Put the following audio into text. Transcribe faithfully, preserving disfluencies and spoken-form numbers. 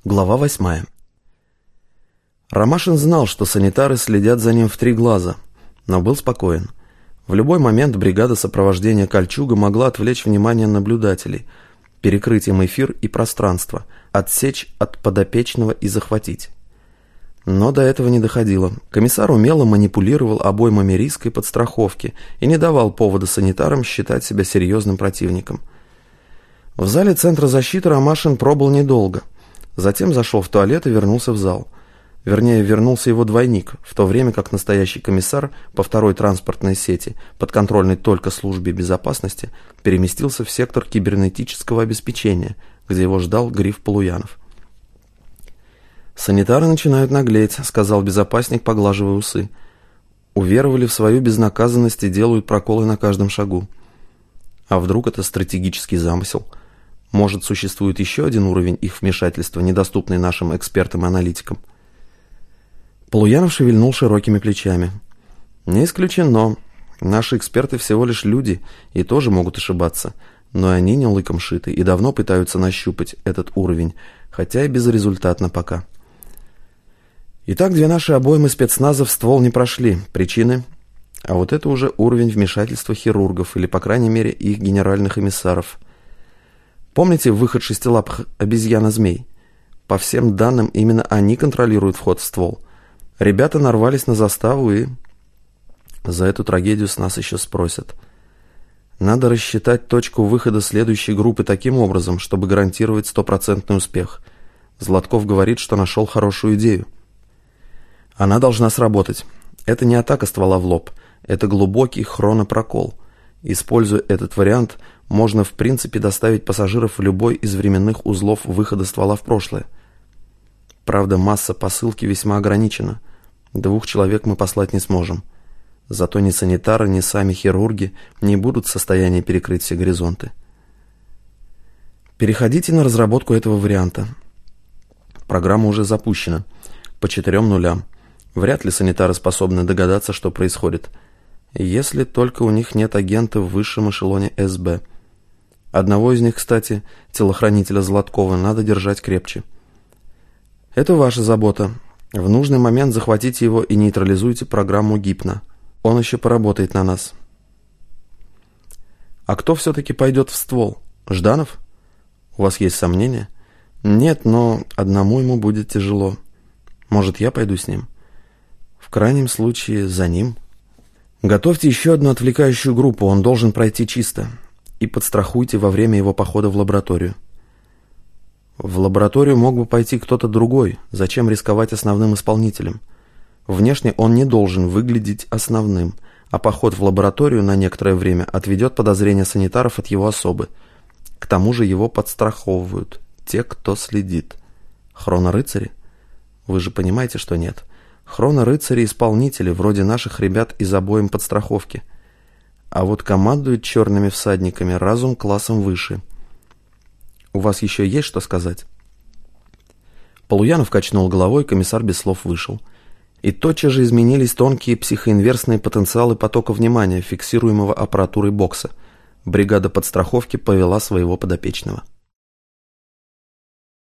Глава восьмая. Ромашин знал, что санитары следят за ним в три глаза, но был спокоен. В любой момент бригада сопровождения «Кольчуга» могла отвлечь внимание наблюдателей, перекрыть им эфир и пространство, отсечь от подопечного и захватить. Но до этого не доходило. Комиссар умело манипулировал обоймами риска и подстраховки и не давал повода санитарам считать себя серьезным противником. В зале Центра защиты Ромашин пробыл недолго. Затем зашел в туалет и вернулся в зал. Вернее, вернулся его двойник, в то время как настоящий комиссар по второй транспортной сети, подконтрольной только службе безопасности, переместился в сектор кибернетического обеспечения, где его ждал Гриф Полуянов. «Санитары начинают наглеть», — сказал безопасник, поглаживая усы. «Уверовали в свою безнаказанность и делают проколы на каждом шагу. А вдруг это стратегический замысел? Может, существует еще один уровень их вмешательства, недоступный нашим экспертам-аналитикам?» Полуянов шевельнул широкими плечами. «Не исключено. Наши эксперты всего лишь люди и тоже могут ошибаться, но они не лыком шиты и давно пытаются нащупать этот уровень, хотя и безрезультатно пока. Итак, две наши обоймы спецназа в ствол не прошли. Причины? А вот это уже уровень вмешательства хирургов или, по крайней мере, их генеральных эмиссаров. Помните выход шестилапых обезьян-змей? По всем данным, именно они контролируют вход в ствол. Ребята нарвались на заставу и... За эту трагедию с нас еще спросят. Надо рассчитать точку выхода следующей группы таким образом, чтобы гарантировать стопроцентный успех. Златков говорит, что нашел хорошую идею. Она должна сработать. Это не атака ствола в лоб, это глубокий хронопрокол. Используя этот вариант, можно в принципе доставить пассажиров в любой из временных узлов выхода ствола в прошлое. Правда, масса посылки весьма ограничена. Двух человек мы послать не сможем. Зато ни санитары, ни сами хирурги не будут в состоянии перекрыть все горизонты. Переходите на разработку этого варианта. Программа уже запущена. По четырем нулям. Вряд ли санитары способны догадаться, что происходит. Если только у них нет агента в высшем эшелоне эс бэ. Одного из них, кстати, телохранителя Златкова, надо держать крепче. Это ваша забота. В нужный момент захватите его и нейтрализуйте программу гипно. Он еще поработает на нас. А кто все-таки пойдет в ствол? Жданов? У вас есть сомнения? Нет, но одному ему будет тяжело. Может, я пойду с ним? В крайнем случае, за ним. Готовьте еще одну отвлекающую группу, он должен пройти чисто. И подстрахуйте во время его похода в лабораторию. В лабораторию мог бы пойти кто-то другой. Зачем рисковать основным исполнителем? Внешне он не должен выглядеть основным, а поход в лабораторию на некоторое время отведет подозрения санитаров от его особы. К тому же его подстраховывают те, кто следит. Хронорыцари? Вы же понимаете, что нет. Хронорыцари-исполнители, вроде наших ребят из обоим подстраховки. А вот командуют черными всадниками разум классом выше. У вас еще есть что сказать? Полуянов качнул головой, комиссар без слов вышел. И тотчас же изменились тонкие психоинверсные потенциалы потока внимания, фиксируемого аппаратурой бокса. Бригада подстраховки повела своего подопечного.